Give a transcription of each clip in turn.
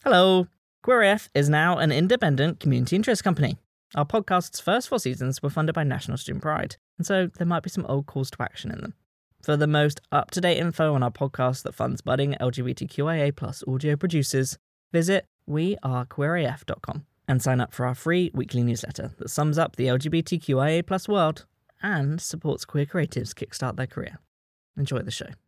Hello! Queer AF is now an independent community interest company. Our podcast's first 4 seasons were funded by National Student Pride, and so there might be some old calls to action in them. For the most up-to-date info on our podcast that funds budding LGBTQIA+ audio producers, visit wearequeeraf.com and sign up for our free weekly newsletter that sums up the LGBTQIA+ world and supports queer creatives kickstart their career. Enjoy the show.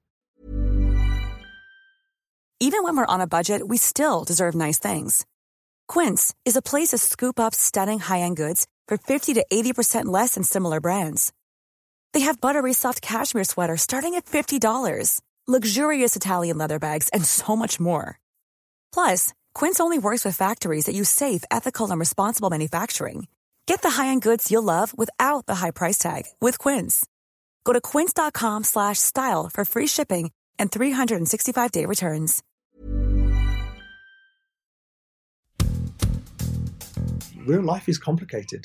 Even when we're on a budget, we still deserve nice things. Quince is a place to scoop up stunning high-end goods for 50 to 80% less than similar brands. They have buttery soft cashmere sweaters starting at $50, luxurious Italian leather bags, and so much more. Plus, Quince only works with factories that use safe, ethical, and responsible manufacturing. Get the high-end goods you'll love without the high price tag with Quince. Go to quince.com/style for free shipping and 365-day returns. Real life is complicated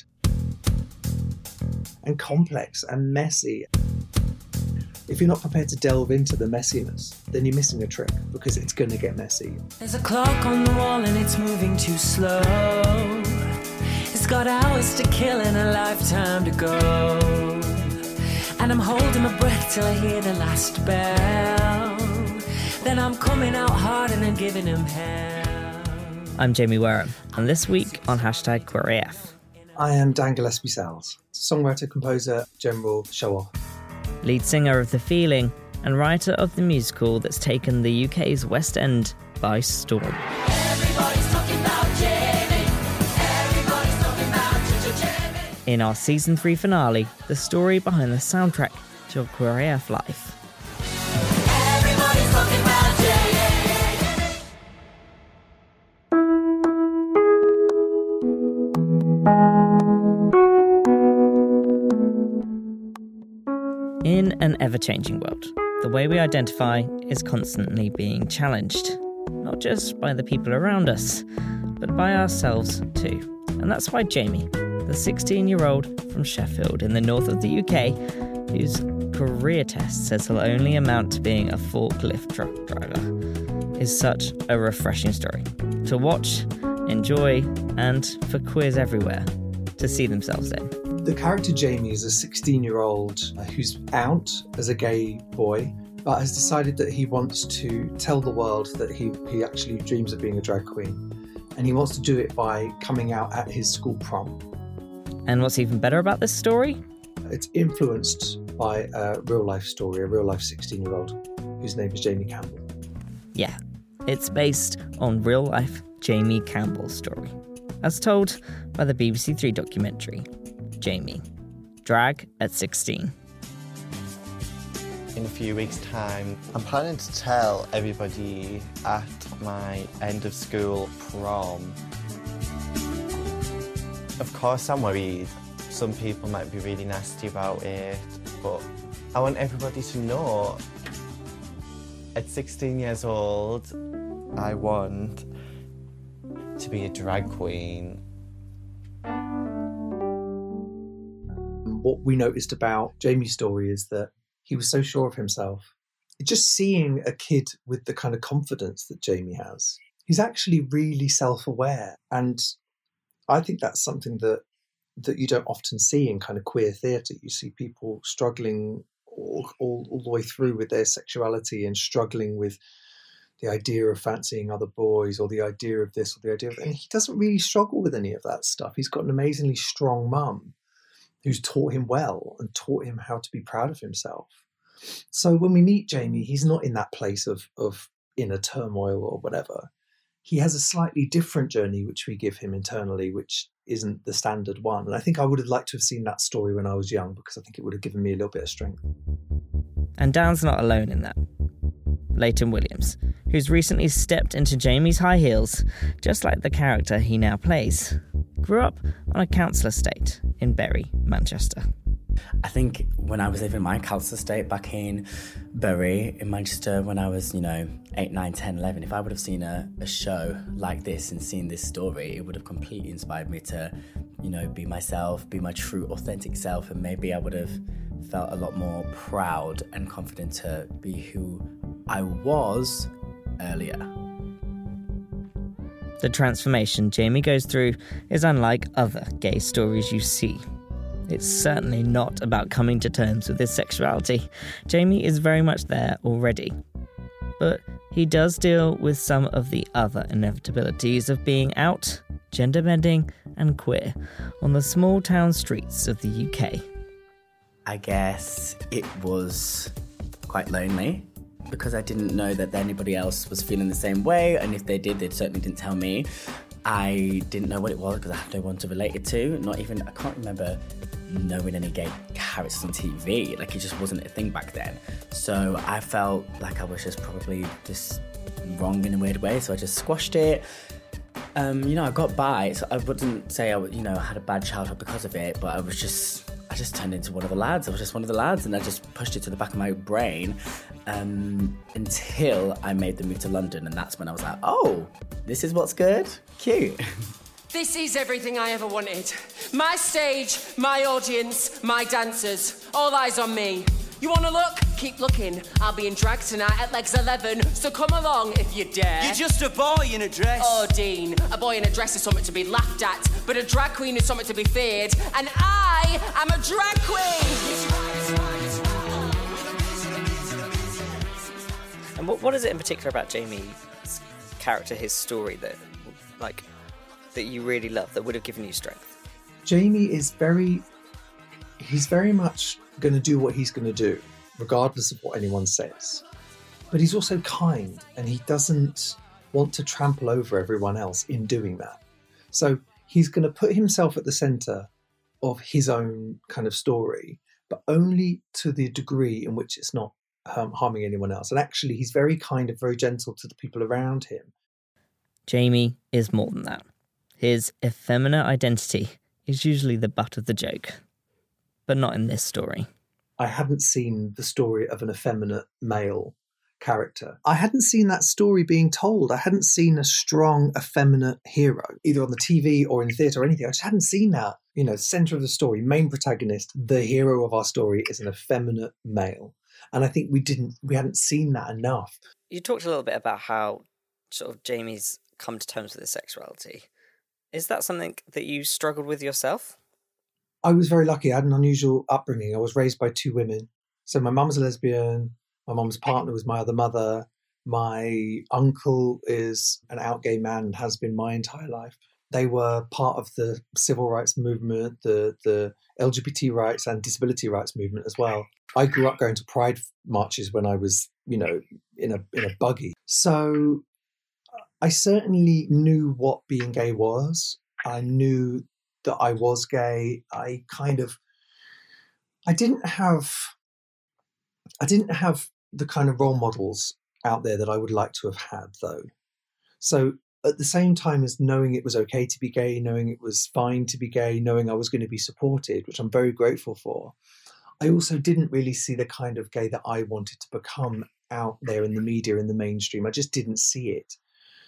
and complex and messy. If you're not prepared to delve into the messiness, then you're missing a trick, because it's going to get messy. There's a clock on the wall and it's moving too slow. It's got hours to kill and a lifetime to go. And I'm holding my breath till I hear the last bell. Then I'm coming out hard and then giving him hell. I'm Jamie Wareham, and this week on #QueerAF. I am Dan Gillespie-Sells, songwriter, composer, general show-off. Lead singer of The Feeling and writer of the musical that's taken the UK's West End by storm. Everybody's talking about Jamie. Everybody's talking about Jamie. In our season 3 finale, the story behind the soundtrack to your Queer AF life. Everybody's talking about Jamie. In an ever-changing world, the way we identify is constantly being challenged, not just by the people around us, but by ourselves too. And that's why Jamie, the 16-year-old from Sheffield in the north of the UK, whose career test says he'll only amount to being a forklift truck driver, is such a refreshing story to watch, enjoy, and for queers everywhere to see themselves in. The character Jamie is a 16-year-old who's out as a gay boy, but has decided that he wants to tell the world that he actually dreams of being a drag queen. And he wants to do it by coming out at his school prom. And what's even better about this story? It's influenced by a real-life story, a real-life 16-year-old whose name is Jamie Campbell. Yeah, it's based on real-life Jamie Campbell's story, as told by the BBC Three documentary, Jamie, Drag at 16. In a few weeks' time, I'm planning to tell everybody at my end of school prom. Of course I'm worried. Some people might be really nasty about it, but I want everybody to know at 16 years old, I want to be a drag queen. What we noticed about Jamie's story is that he was so sure of himself. Just seeing a kid with the kind of confidence that Jamie has, he's actually really self-aware. And I think that's something that you don't often see in kind of queer theatre. You see people struggling all the way through with their sexuality and struggling with the idea of fancying other boys or the idea of this or the idea of... And he doesn't really struggle with any of that stuff. He's got an amazingly strong mum who's taught him well and taught him how to be proud of himself. So when we meet Jamie, he's not in that place of inner turmoil or whatever. He has a slightly different journey, which we give him internally, which isn't the standard one. And I think I would have liked to have seen that story when I was young, because I think it would have given me a little bit of strength. And Dan's not alone in that. Leighton Williams, who's recently stepped into Jamie's high heels, just like the character he now plays, grew up on a council estate in Bury, Manchester. I think when I was living in my council estate back in Bury, in Manchester, when I was, 8, 9, 10, 11, if I would have seen a show like this and seen this story, it would have completely inspired me to, be myself, be my true, authentic self, and maybe I would have felt a lot more proud and confident to be who I was earlier. The transformation Jamie goes through is unlike other gay stories you see. It's certainly not about coming to terms with his sexuality. Jamie is very much there already. But he does deal with some of the other inevitabilities of being out, gender bending, and queer on the small town streets of the UK. I guess it was quite lonely because I didn't know that anybody else was feeling the same way, and if they did, they certainly didn't tell me. I didn't know what it was because I had no one to relate it to. I can't remember knowing any gay characters on TV. Like, it just wasn't a thing back then. So I felt like I was just probably just wrong in a weird way, so I just squashed it. I got by, so I wouldn't say I had a bad childhood because of it, but I just turned into one of the lads. I was just one of the lads, and I just pushed it to the back of my brain until I made the move to London, and that's when I was like, oh, this is what's good? Cute. This is everything I ever wanted. My stage, my audience, my dancers. All eyes on me. You want to look? Keep looking. I'll be in drag tonight at Legs 11, so come along if you dare. You're just a boy in a dress. Oh, Dean, a boy in a dress is something to be laughed at, but a drag queen is something to be feared, and I am a drag queen! And what is it in particular about Jamie's character, his story, that you really love, that would have given you strength? Jamie is he's very much going to do what he's going to do, regardless of what anyone says. But he's also kind, and he doesn't want to trample over everyone else in doing that. So he's going to put himself at the centre of his own kind of story, but only to the degree in which it's not harming anyone else. And actually, he's very kind and very gentle to the people around him. Jamie is more than that. His effeminate identity is usually the butt of the joke. But not in this story. I hadn't seen the story of an effeminate male character. I hadn't seen that story being told. I hadn't seen a strong, effeminate hero, either on the TV or in theatre or anything. I just hadn't seen that. Centre of the story, main protagonist, the hero of our story is an effeminate male. And I think we hadn't seen that enough. You talked a little bit about how sort of Jamie's come to terms with his sexuality. Is that something that you struggled with yourself? I was very lucky. I had an unusual upbringing. I was raised by two women. So my mum's a lesbian. My mum's partner was my other mother. My uncle is an out gay man and has been my entire life. They were part of the civil rights movement, the LGBT rights and disability rights movement as well. I grew up going to pride marches when I was, in a buggy. So I certainly knew what being gay was. I knew that I was gay. I didn't have the kind of role models out there that I would like to have had, though. So at the same time as knowing it was okay to be gay, knowing it was fine to be gay, knowing I was going to be supported, which I'm very grateful for, I also didn't really see the kind of gay that I wanted to become out there in the media, in the mainstream. I just didn't see it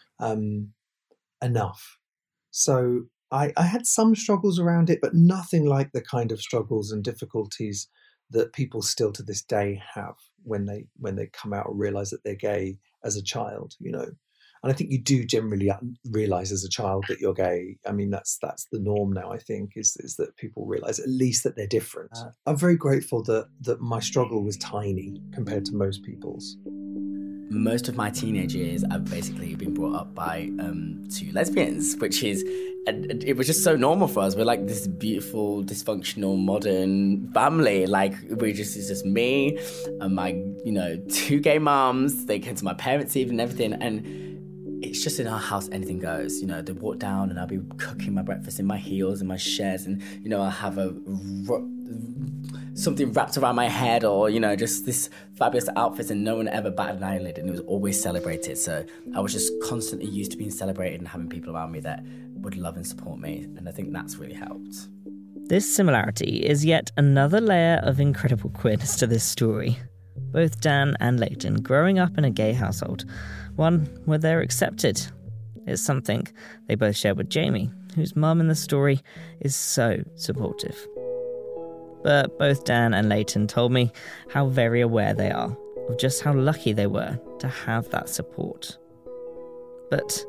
enough. So I had some struggles around it, but nothing like the kind of struggles and difficulties that people still to this day have when they come out and realise that they're gay as a child, And I think you do generally realise as a child that you're gay. I mean, that's the norm now, I think, is that people realise at least that they're different. I'm very grateful that my struggle was tiny compared to most people's. Most of my teenage years, I've basically been brought up by two lesbians, which is, it was just so normal for us. We're like this beautiful, dysfunctional, modern family. Like, it's just me and my, two gay mums. They came to my parents' even and everything. And it's just in our house, anything goes. They walk down and I'll be cooking my breakfast in my heels and my shares, and, I'll have something wrapped around my head, or just this fabulous outfit, and no one ever batted an eyelid, and it was always celebrated. So I was just constantly used to being celebrated and having people around me that would love and support me, and I think that's really helped. This similarity is yet another layer of incredible queerness to this story. Both Dan and Leighton growing up in a gay household, one where they're accepted. It's something they both share with Jamie, whose mum in the story is so supportive. But both Dan and Leighton told me how very aware they are of just how lucky they were to have that support. But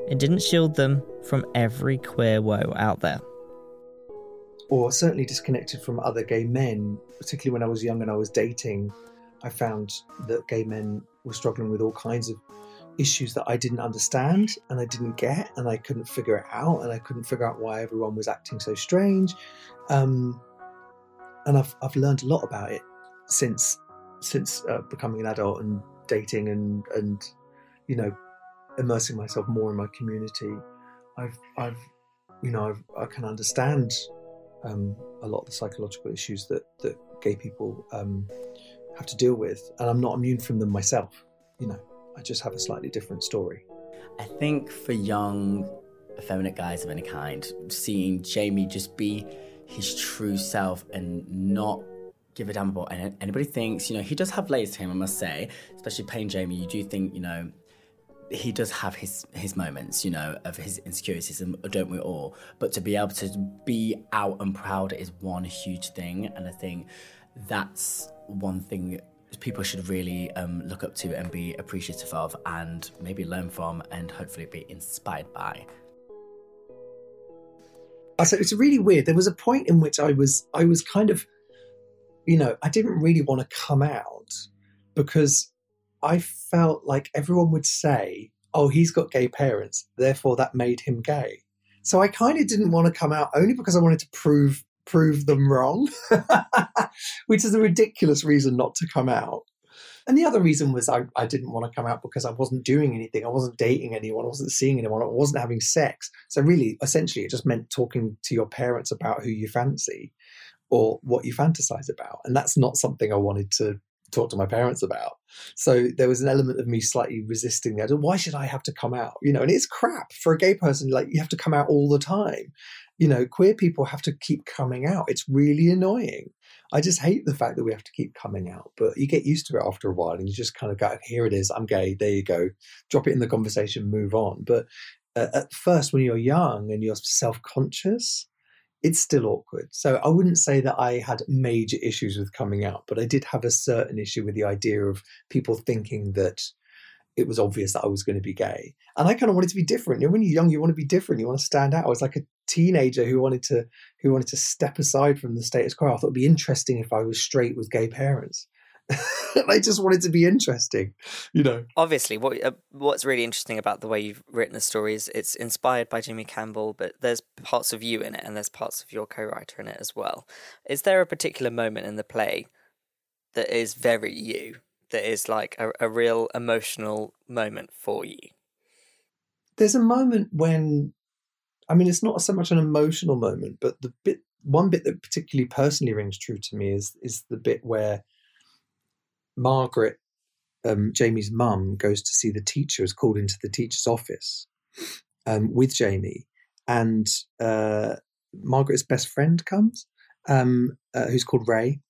it didn't shield them from every queer woe out there. Or certainly disconnected from other gay men, particularly when I was young and I was dating. I found that gay men were struggling with all kinds of issues that I didn't understand and I didn't get, and I couldn't figure it out, and I couldn't figure out why everyone was acting so strange. And I've learned a lot about it since becoming an adult and dating and you know, immersing myself more in my community. I can understand a lot of the psychological issues that gay people have to deal with, and I'm not immune from them myself. You know, I just have a slightly different story. I think for young, effeminate guys of any kind, seeing Jamie just be his true self and not give a damn about anybody thinks, you know, he does have layers to him, I must say, especially playing Jamie. You do think, you know, he does have his moments, you know, of his insecurities, and don't we all? But to be able to be out and proud is one huge thing, and I think that's one thing people should really look up to and be appreciative of, and maybe learn from, and hopefully be inspired by. So it's really weird. There was a point in which I was kind of, you know, I didn't really want to come out because I felt like everyone would say, oh, he's got gay parents, therefore that made him gay. So I kind of didn't want to come out, only because I wanted to prove them wrong, which is a ridiculous reason not to come out. And the other reason was I didn't want to come out because I wasn't doing anything. I wasn't dating anyone. I wasn't seeing anyone. I wasn't having sex. So really, essentially, it just meant talking to your parents about who you fancy or what you fantasize about. And that's not something I wanted to talk to my parents about. So there was an element of me slightly resisting that. Why should I have to come out? You know, and it's crap for a gay person. Like, you have to come out all the time. You know, queer people have to keep coming out. It's really annoying. I just hate the fact that we have to keep coming out, but you get used to it after a while and you just kind of go, here it is, I'm gay, there you go. Drop it in the conversation, move on. But at first, when you're young and you're self-conscious, it's still awkward. So I wouldn't say that I had major issues with coming out, but I did have a certain issue with the idea of people thinking that it was obvious that I was going to be gay. And I kind of wanted to be different. You know, when you're young, you want to be different. You want to stand out. I was like a teenager who wanted to step aside from the status quo. I thought it'd be interesting if I was straight with gay parents. I just wanted to be interesting, you know. Obviously, what's really interesting about the way you've written the story is it's inspired by Jimmy Campbell, but there's parts of you in it and there's parts of your co-writer in it as well. Is there a particular moment in the play that is very you, that is like a real emotional moment for you? There's a moment when, I mean, it's not so much an emotional moment, but one bit that particularly personally rings true to me is the bit where Margaret, Jamie's mum, goes to see the teacher, is called into the teacher's office with Jamie, and Margaret's best friend comes, who's called Ray,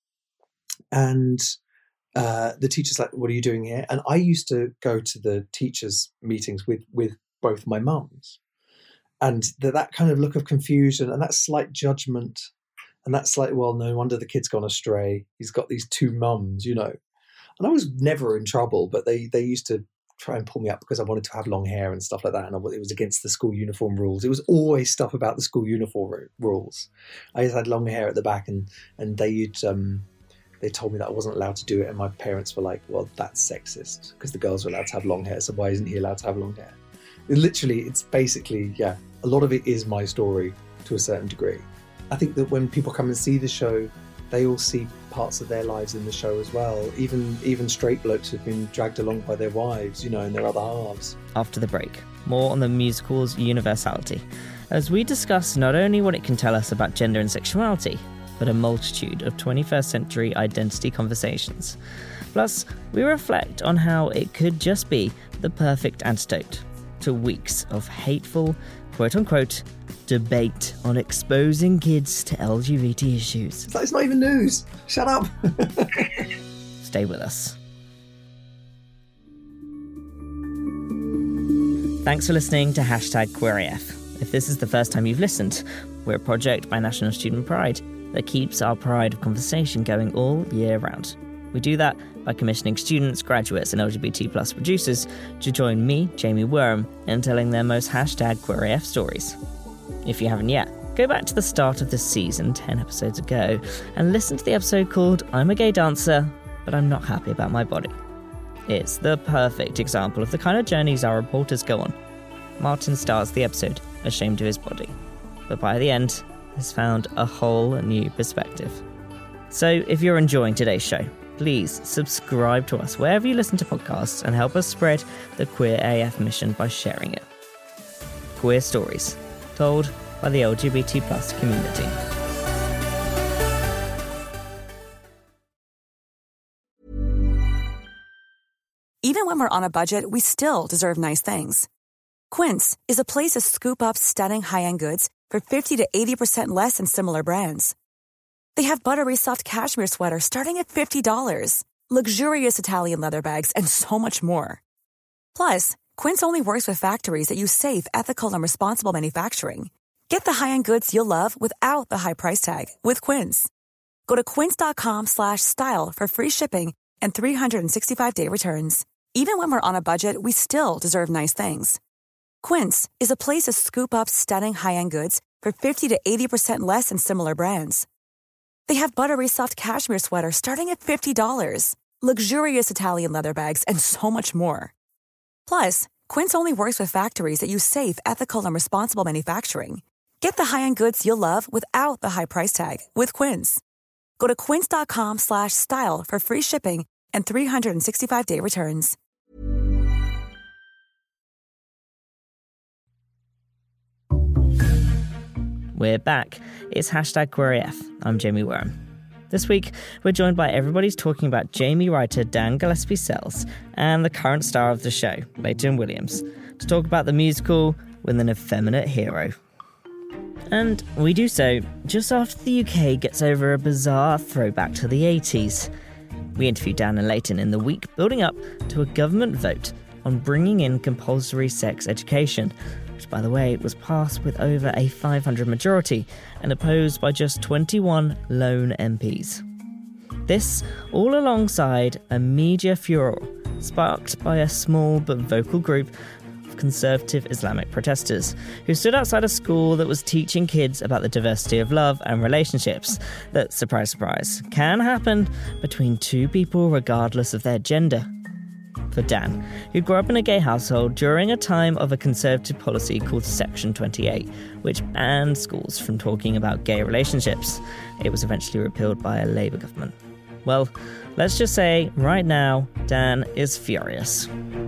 and the teacher's like, what are you doing here? And I used to go to the teachers' meetings with both my mums, and that kind of look of confusion and that slight judgment and that slight, well, no wonder the kid's gone astray. He's got these two mums, you know. And I was never in trouble, but they used to try and pull me up because I wanted to have long hair and stuff like that. And it was against the school uniform rules. It was always stuff about the school uniform rules. I just had long hair at the back, and they told me that I wasn't allowed to do it. And my parents were like, well, that's sexist because the girls are allowed to have long hair. So why isn't he allowed to have long hair? It's basically, yeah, a lot of it is my story to a certain degree. I think that when people come and see the show, they all see parts of their lives in the show as well. Even straight blokes have been dragged along by their wives, you know, and their other halves. After the break, more on the musical's universality, as we discuss not only what it can tell us about gender and sexuality, but a multitude of 21st century identity conversations. Plus, we reflect on how it could just be the perfect antidote to weeks of hateful, quote-unquote, debate on exposing kids to LGBT issues. It's not even news. Shut up. Stay with us. Thanks for listening to #QueerAF. If this is the first time you've listened, we're a project by National Student Pride that keeps our pride of conversation going all year round. We do that by commissioning students, graduates and LGBT plus producers to join me, Jamie Worm, in telling their most #QueerAF stories. If you haven't yet, go back to the start of this season 10 episodes ago and listen to the episode called I'm a Gay Dancer, but I'm Not Happy About My Body. It's the perfect example of the kind of journeys our reporters go on. Martin starts the episode ashamed of his body, but by the end has found a whole new perspective. So if you're enjoying today's show, please subscribe to us wherever you listen to podcasts and help us spread the QueerAF mission by sharing it. Queer stories, told by the LGBT plus community. Even when we're on a budget, we still deserve nice things. Quince is a place to scoop up stunning high-end goods for 50 to 80% less than similar brands. They have buttery soft cashmere sweaters starting at $50, luxurious Italian leather bags, and so much more. Plus, Quince only works with factories that use safe, ethical, and responsible manufacturing. Get the high-end goods you'll love without the high price tag with Quince. Go to quince.com/style for free shipping and 365-day returns. Even when we're on a budget, we still deserve nice things. Quince is a place to scoop up stunning high-end goods for 50 to 80% less than similar brands. They have buttery soft cashmere sweaters starting at $50, luxurious Italian leather bags, and so much more. Plus, Quince only works with factories that use safe, ethical, and responsible manufacturing. Get the high-end goods you'll love without the high price tag with Quince. Go to quince.com/style for free shipping and 365-day returns. We're back. It's #QueerAF. I'm Jamie Worm. This week, we're joined by Everybody's Talking About Jamie writer Dan Gillespie-Sells and the current star of the show, Layton Williams, to talk about the musical with an effeminate hero. And we do so just after the UK gets over a bizarre throwback to the 80s. We interviewed Dan and Layton in the week building up to a government vote on bringing in compulsory sex education, which, by the way, was passed with over a 500 majority and opposed by just 21 lone MPs. This all alongside a media furore sparked by a small but vocal group of conservative Islamic protesters who stood outside a school that was teaching kids about the diversity of love and relationships that, surprise, surprise, can happen between two people regardless of their gender. For Dan, who grew up in a gay household during a time of a conservative policy called Section 28, which banned schools from talking about gay relationships. It was eventually repealed by a Labour government. Well, let's just say, right now, Dan is furious.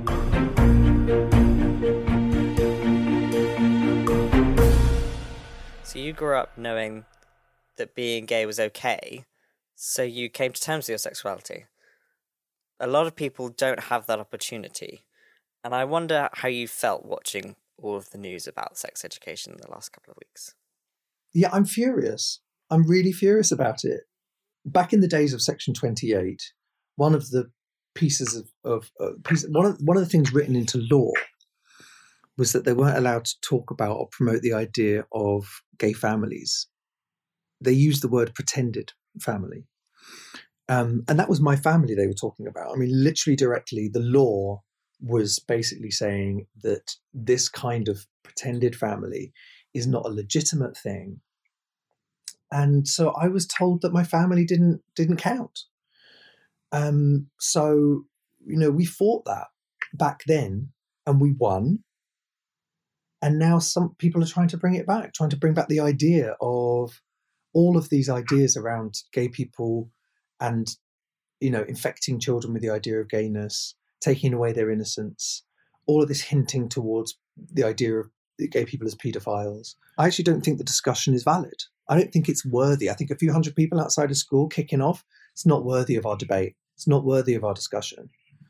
So you grew up knowing that being gay was okay, so you came to terms with your sexuality. A lot of people don't have that opportunity, and I wonder how you felt watching all of the news about sex education in the last couple of weeks. Yeah, I'm furious. I'm really furious about it. Back in the days of Section 28, one of the pieces one of the things written into law was that they weren't allowed to talk about or promote the idea of gay families. They used the word pretended family. And that was my family they were talking about. I mean, literally directly, the law was basically saying that this kind of pretended family is not a legitimate thing. And so I was told that my family didn't count. So, we fought that back then and we won. And now some people are trying to bring it back, trying to bring back the idea of all of these ideas around gay people and, infecting children with the idea of gayness, taking away their innocence, all of this hinting towards the idea of gay people as paedophiles. I actually don't think the discussion is valid. I don't think it's worthy. I think a few hundred people outside of school kicking off, it's not worthy of our debate. It's not worthy of our discussion.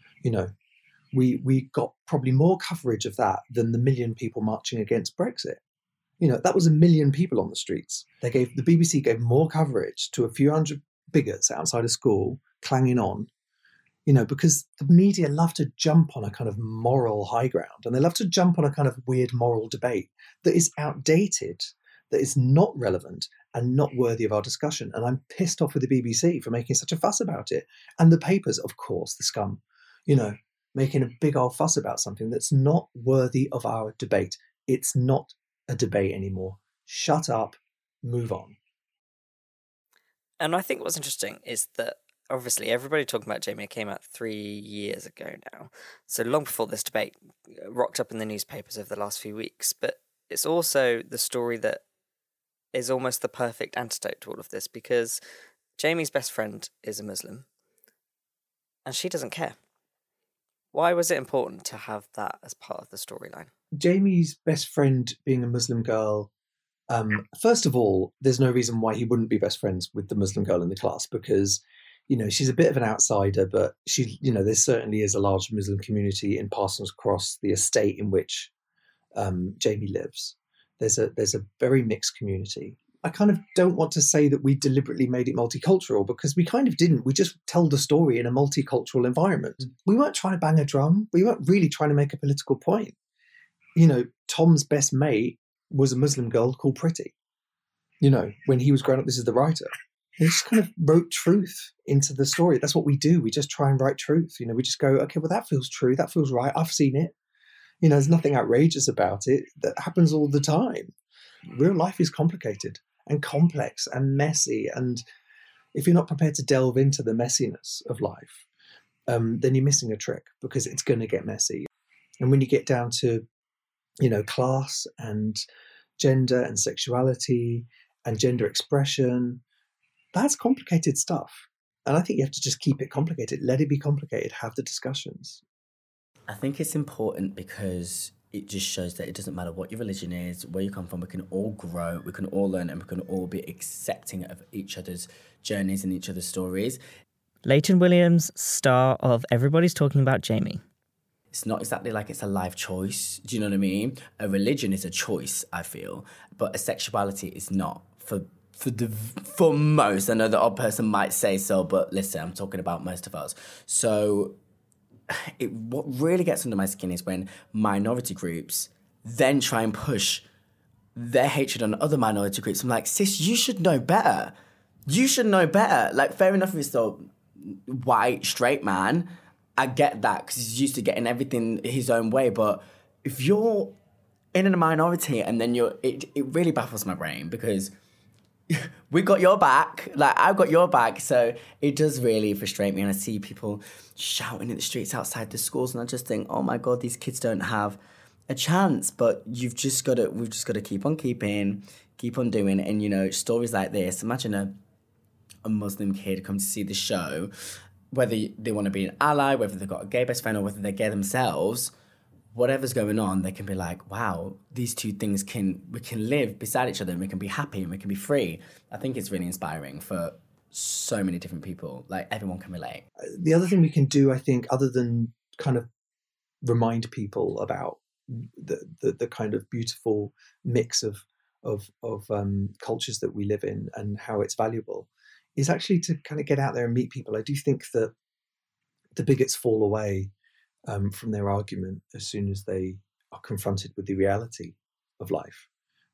We got probably more coverage of that than the million people marching against Brexit. That was 1 million people on the streets. The BBC gave more coverage to a few hundred bigots outside of school clanging on, because the media love to jump on a kind of moral high ground, and they love to jump on a kind of weird moral debate that is outdated, that is not relevant, and not worthy of our discussion. And I'm pissed off with the BBC for making such a fuss about it. And the papers, of course, the scum, making a big old fuss about something that's not worthy of our debate. It's not a debate anymore. Shut up, move on. And I think what's interesting is that obviously everybody talking about Jamie came out 3 years ago now. So long before this debate rocked up in the newspapers over the last few weeks. But it's also the story that is almost the perfect antidote to all of this, because Jamie's best friend is a Muslim and she doesn't care. Why was it important to have that as part of the storyline? Jamie's best friend being a Muslim girl, first of all, there's no reason why he wouldn't be best friends with the Muslim girl in the class, because, she's a bit of an outsider, but there certainly is a large Muslim community in Parsons Cross, the estate in which Jamie lives. There's a very mixed community. I kind of don't want to say that we deliberately made it multicultural, because we kind of didn't. We just told the story in a multicultural environment. We weren't trying to bang a drum. We weren't really trying to make a political point. Tom's best mate was a Muslim girl called Pretty. When he was growing up, this is the writer. He just kind of wrote truth into the story. That's what we do. We just try and write truth. We just go, okay, well, that feels true. That feels right. I've seen it. There's nothing outrageous about it. That happens all the time. Real life is complicated and complex and messy. And if you're not prepared to delve into the messiness of life, then you're missing a trick, because it's going to get messy. And when you get down to, class and gender and sexuality and gender expression, that's complicated stuff. And I think you have to just keep it complicated. Let it be complicated. Have the discussions. I think it's important because it just shows that it doesn't matter what your religion is, where you come from, we can all grow, we can all learn, and we can all be accepting of each other's journeys and each other's stories. Leighton Williams, star of Everybody's Talking About Jamie. It's not exactly like it's a life choice. Do you know what I mean? A religion is a choice, I feel, but a sexuality is not. For most, I know the odd person might say so, but listen, I'm talking about most of us. So what really gets under my skin is when minority groups then try and push their hatred on other minority groups. I'm like, sis, you should know better. You should know better. Like, fair enough if it's the white, straight man. I get that, because he's used to getting everything his own way. But if you're in a minority and then it really baffles my brain, because we got your back, like I've got your back. So it does really frustrate me. And I see people shouting in the streets outside the schools, and I just think, oh my God, these kids don't have a chance. But we've just got to keep on keeping, keep on doing. And, stories like this, imagine a Muslim kid come to see the show, whether they want to be an ally, whether they've got a gay best friend, or whether they're gay themselves, whatever's going on, they can be like, wow, these two things we can live beside each other, and we can be happy and we can be free. I think it's really inspiring for so many different people. Like, everyone can relate. The other thing we can do, I think, other than kind of remind people about the kind of beautiful mix of cultures that we live in and how it's valuable, is actually to kind of get out there and meet people. I do think that the bigots fall away from their argument as soon as they are confronted with the reality of life.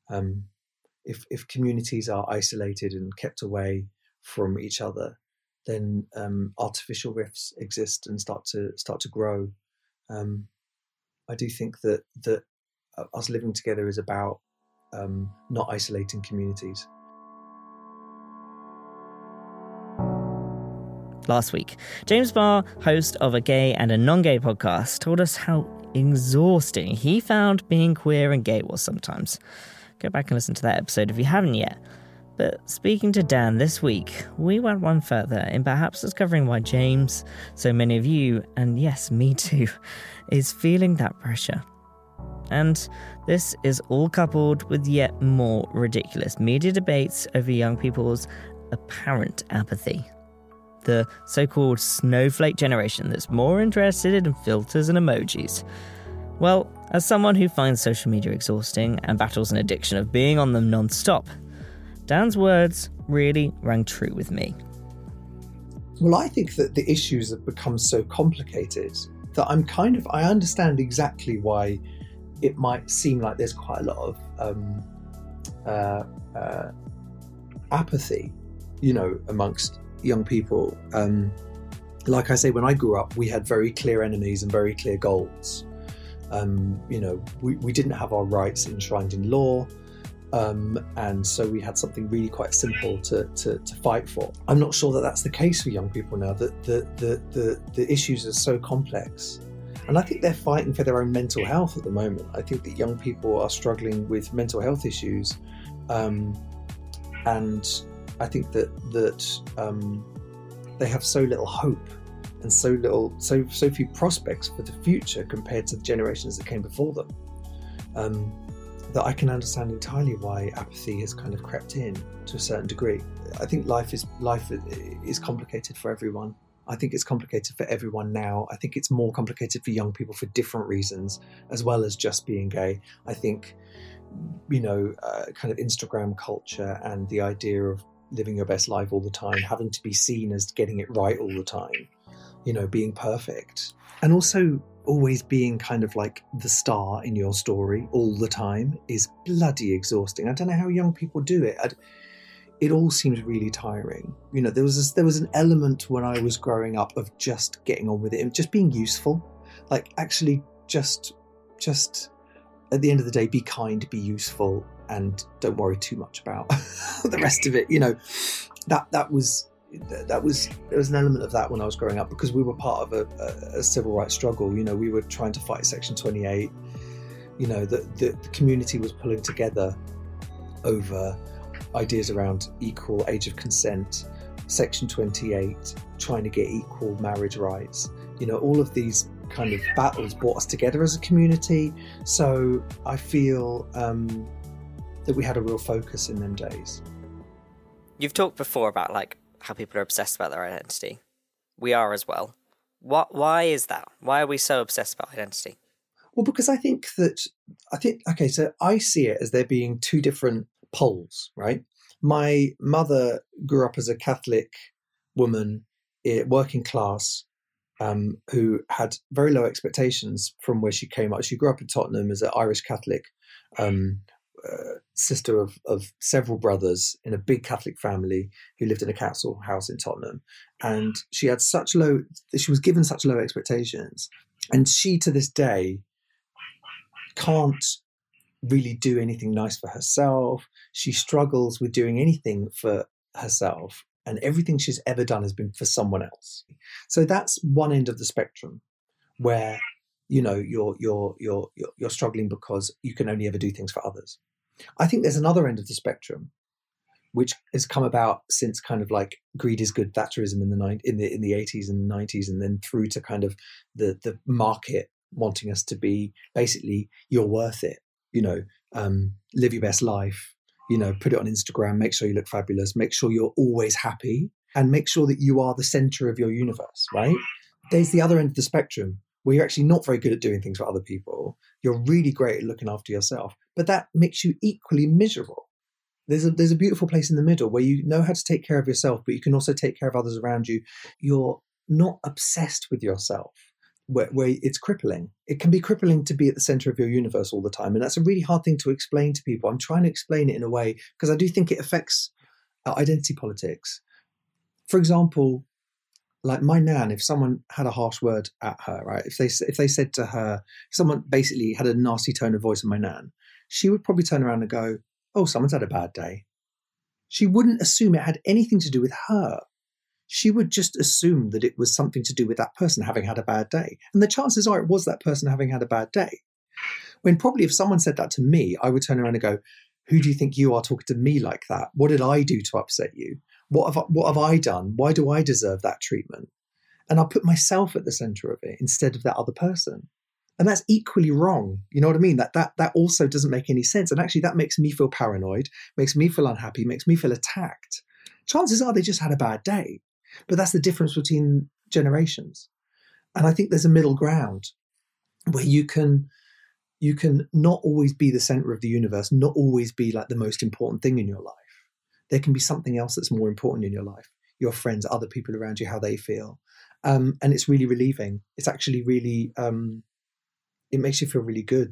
If communities are isolated and kept away from each other, then artificial rifts exist and start to grow. I do think that us living together is about not isolating communities. Last week, James Barr, host of a gay and a non-gay podcast, told us how exhausting he found being queer and gay was sometimes. Go back and listen to that episode if you haven't yet. But speaking to Dan this week, we went one further in perhaps discovering why James, so many of you, and yes, me too, is feeling that pressure. And this is all coupled with yet more ridiculous media debates over young people's apparent apathy. The so-called snowflake generation that's more interested in filters and emojis. Well, as someone who finds social media exhausting and battles an addiction of being on them non-stop, Dan's words really rang true with me. Well, I think that the issues have become so complicated that I understand exactly why it might seem like there's quite a lot of apathy, amongst young people. Like I say, when I grew up, we had very clear enemies and very clear goals. We didn't have our rights enshrined in law. And so we had something really quite simple to fight for. I'm not sure that that's the case for young people now, that the issues are so complex. And I think they're fighting for their own mental health at the moment. I think that young people are struggling with mental health issues. And I think that they have so little hope and so few prospects for the future compared to the generations that came before them. That I can understand entirely why apathy has kind of crept in to a certain degree. I think life is complicated for everyone. I think it's complicated for everyone now. I think it's more complicated for young people for different reasons, as well as just being gay. I think, kind of Instagram culture and the idea of living your best life all the time, having to be seen as getting it right all the time, being perfect. And also always being kind of like the star in your story all the time is bloody exhausting. I don't know how young people do it. It all seems really tiring. There was an element when I was growing up of just getting on with it and just being useful. Like actually just at the end of the day, be kind, be useful, and don't worry too much about the rest of it. There was an element of that when I was growing up, because we were part of a civil rights struggle. We were trying to fight Section 28. The community was pulling together over ideas around equal age of consent, Section 28, trying to get equal marriage rights. All of these kind of battles brought us together as a community. So I feel that we had a real focus in them days. You've talked before about how people are obsessed about their identity. We are as well. Why is that? Why are we so obsessed about identity? Well, because so I see it as there being two different poles, right? My mother grew up as a Catholic woman, working class, who had very low expectations from where she came up. She grew up in Tottenham as an Irish Catholic, sister of several brothers in a big Catholic family who lived in a council house in Tottenham. And she was given such low expectations. And she, to this day, can't really do anything nice for herself. She struggles with doing anything for herself. And everything she's ever done has been for someone else. So that's one end of the spectrum where, you're struggling because you can only ever do things for others. I think there's another end of the spectrum, which has come about since kind of like greed is good Thatcherism in the 80s and 90s, and then through to kind of the market wanting us to be basically, you're worth it, live your best life, put it on Instagram, make sure you look fabulous, make sure you're always happy, and make sure that you are the center of your universe, right? There's the other end of the spectrum where you're actually not very good at doing things for other people. You're really great at looking after yourself, but that makes you equally miserable. There's a beautiful place in the middle where you know how to take care of yourself, but you can also take care of others around you. You're not obsessed with yourself, where it's crippling. It can be crippling to be at the center of your universe all the time. And that's a really hard thing to explain to people. I'm trying to explain it in a way because I do think it affects identity politics. For example, like my nan, if someone had a harsh word at her, right? If they said to her, someone basically had a nasty tone of voice on my nan, she would probably turn around and go, "Oh, someone's had a bad day." She wouldn't assume it had anything to do with her. She would just assume that it was something to do with that person having had a bad day. And the chances are it was that person having had a bad day. When probably if someone said that to me, I would turn around and go, "Who do you think you are talking to me like that? What did I do to upset you? What have I done? Why do I deserve that treatment?" And I'll put myself at the center of it instead of that other person. And that's equally wrong. You know what I mean? That also doesn't make any sense. And actually that makes me feel paranoid, makes me feel unhappy, makes me feel attacked. Chances are they just had a bad day. But that's the difference between generations. And I think there's a middle ground where you can not always be the center of the universe, not always be like the most important thing in your life. There can be something else that's more important in your life. Your friends, other people around you, how they feel. And it's really relieving. It's actually really, it makes you feel really good.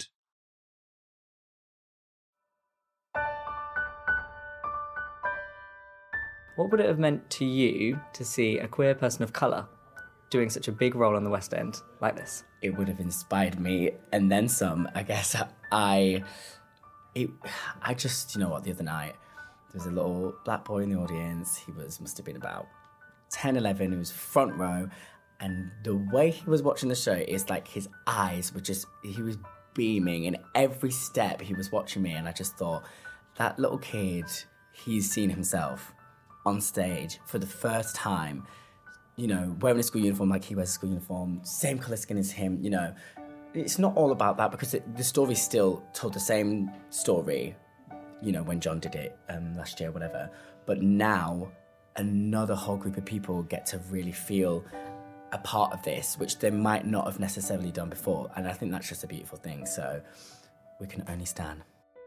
What would it have meant to you to see a queer person of colour doing such a big role on the West End like this? It would have inspired me, and then some, I guess. I just, you know what, the other night, there was a little black boy in the audience. He must have been about 10, 11. He was front row, and the way he was watching the show is like his eyes were just, he was beaming, and every step he was watching me, and I just thought, that little kid, he's seen himself on stage for the first time, you know, wearing a school uniform like he wears a school uniform, same colour skin as him, you know. It's not all about that, because the story still told the same story, you know, when John did it last year, whatever. But now, another whole group of people get to really feel a part of this, which they might not have necessarily done before. And I think that's just a beautiful thing. So we can only stand.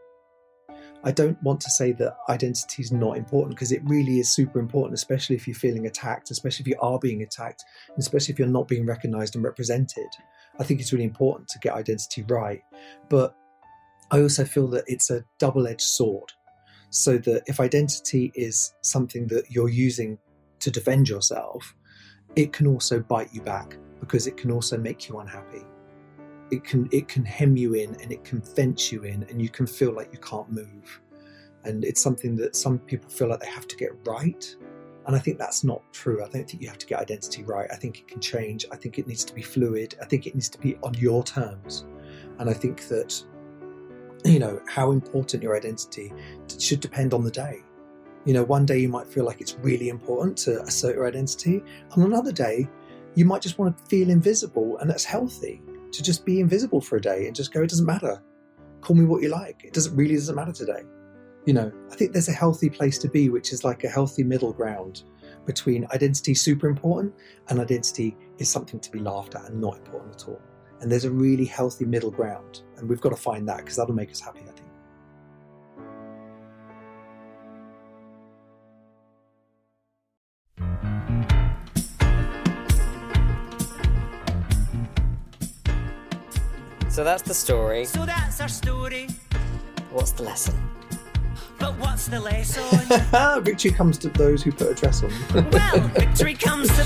I don't want to say that identity is not important, because it really is super important, especially if you're feeling attacked, especially if you are being attacked, and especially if you're not being recognised and represented. I think it's really important to get identity right. But I also feel that it's a double-edged sword. So that if identity is something that you're using to defend yourself, it can also bite you back, because it can also make you unhappy. It can hem you in, and it can fence you in, and you can feel like you can't move. And it's something that some people feel like they have to get right. And I think that's not true. I don't think you have to get identity right. I think it can change. I think it needs to be fluid. I think it needs to be on your terms. And I think that, you know, how important your identity should depend on the day. You know, one day you might feel like it's really important to assert your identity. On another day, you might just want to feel invisible, and that's healthy. To just be invisible for a day and just go, it doesn't matter. Call me what you like. It doesn't matter today. You know, I think there's a healthy place to be, which is like a healthy middle ground between identity super important and identity is something to be laughed at and not important at all. And there's a really healthy middle ground, and we've got to find that, because that'll make us happy, I think. So that's the story. So that's our story. What's the lesson? But what's the lesson? Victory comes to those who put a dress on. Well, victory comes to those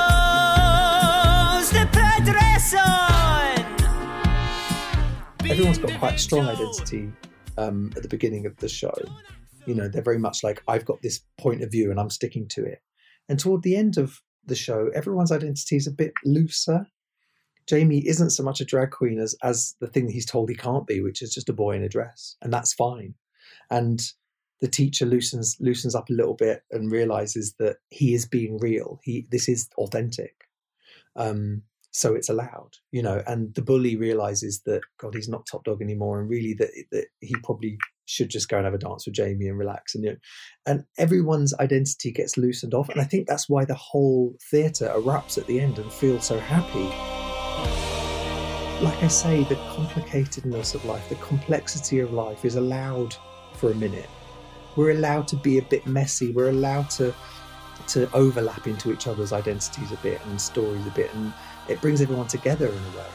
that put a dress on. Everyone's got quite a strong identity at the beginning of the show. You know, they're very much like, I've got this point of view and I'm sticking to it. And toward the end of the show, everyone's identity is a bit looser. Jamie isn't so much a drag queen as the thing that he's told he can't be, which is just a boy in a dress. And that's fine. And the teacher loosens up a little bit and realizes that he is being real. This is authentic. So it's allowed, you know, and the bully realizes that, God, he's not top dog anymore. And really that he probably should just go and have a dance with Jamie and relax. And, you know, and everyone's identity gets loosened off. And I think that's why the whole theatre erupts at the end and feels so happy. Like I say, the complicatedness of life, the complexity of life is allowed for a minute. We're allowed to be a bit messy. We're allowed to overlap into each other's identities a bit and stories a bit, and it brings everyone together in a way.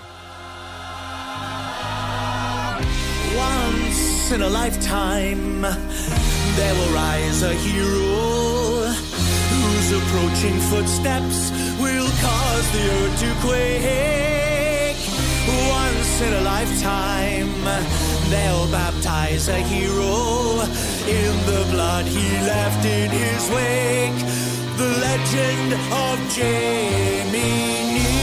Once in a lifetime, there will rise a hero whose approaching footsteps will cause the earth to quake. Once in a lifetime, they'll baptize a hero in the blood he left in his wake. The legend of Jamie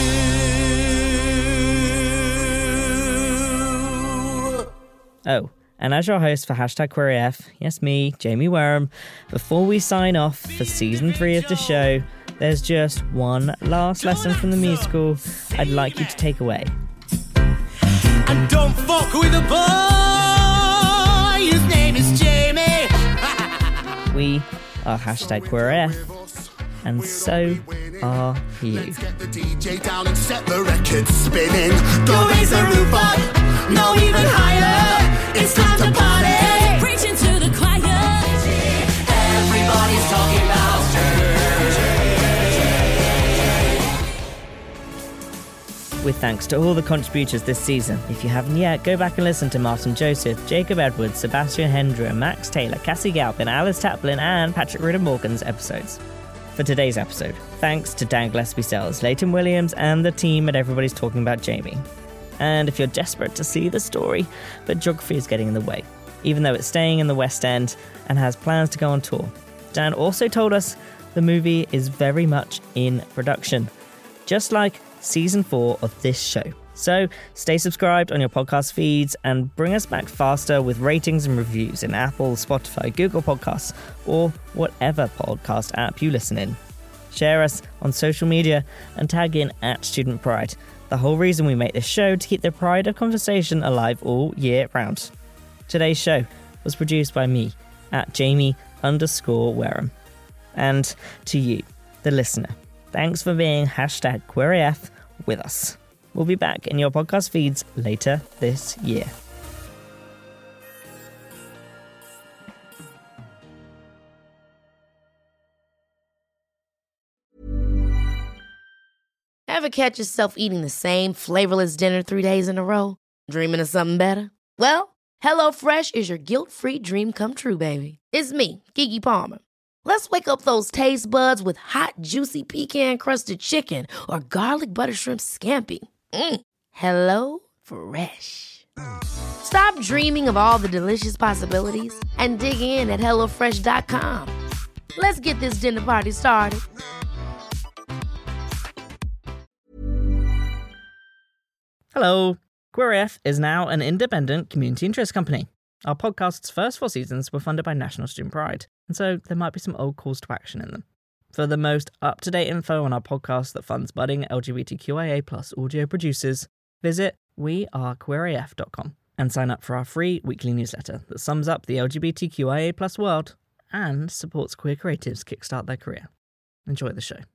New. Oh, and as your host for #QueerAF, yes, me, Jamie Wareham, before we sign off for season 3 of the show, there's just one last lesson from the musical I'd like you to take away. And don't fuck with a boy, his name is Jamie. We are #QueerAF, and so are you. Get the DJ down and set the record spinning. Go raise the roof up, no even higher. It's time to party. Preaching to the choir. Everybody's talking about with thanks to all the contributors this season. If you haven't yet, go back and listen to Martin Joseph, Jacob Edwards, Sebastian Hendra, Max Taylor, Cassie Galpin, Alice Taplin, and Patrick Ridder-Morgan's episodes. For today's episode, thanks to Dan Gillespie-Sells, Leighton Williams, and the team at Everybody's Talking About Jamie. And if you're desperate to see the story, but geography is getting in the way, even though it's staying in the West End and has plans to go on tour. Dan also told us the movie is very much in production, just like season 4 of this show. So stay subscribed on your podcast feeds and bring us back faster with ratings and reviews in Apple, Spotify, Google Podcasts, or whatever podcast app you listen in. Share us on social media and tag in @Student Pride. The whole reason we make this show to keep the pride of conversation alive all year round. Today's show was produced by me @Jamie_Wareham. And to you, the listener, thanks for being #QueerAF with us. We'll be back in your podcast feeds later this year. Ever catch yourself eating the same flavorless dinner 3 days in a row? Dreaming of something better? Well, HelloFresh is your guilt-free dream come true, baby. It's me, Keke Palmer. Let's wake up those taste buds with hot, juicy pecan-crusted chicken or garlic butter shrimp scampi. Hello Fresh. Stop dreaming of all the delicious possibilities and dig in at HelloFresh.com. Let's get this dinner party started. Hello. QueerAF is now an independent community interest company. Our podcast's first 4 seasons were funded by National Student Pride, and so there might be some old calls to action in them. For the most up-to-date info on our podcast that funds budding LGBTQIA+ audio producers, visit wearequeeraf.com and sign up for our free weekly newsletter that sums up the LGBTQIA+ world and supports queer creatives kickstart their career. Enjoy the show.